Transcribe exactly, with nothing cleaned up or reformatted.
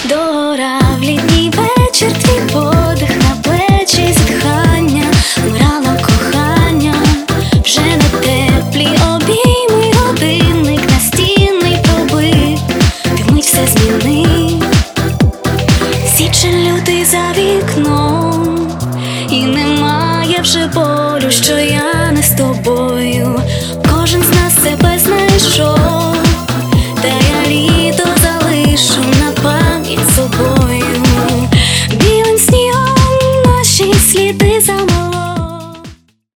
Дора в літній вечір, твій подих на плечі, зітхання, вмирало кохання, вже не теплі обійми, годинник настінний пробив, ти вмить все змінив. Січень лютий за вікном, і немає вже болю, що я не з тобою. Кожен з нас себе знайшов, та я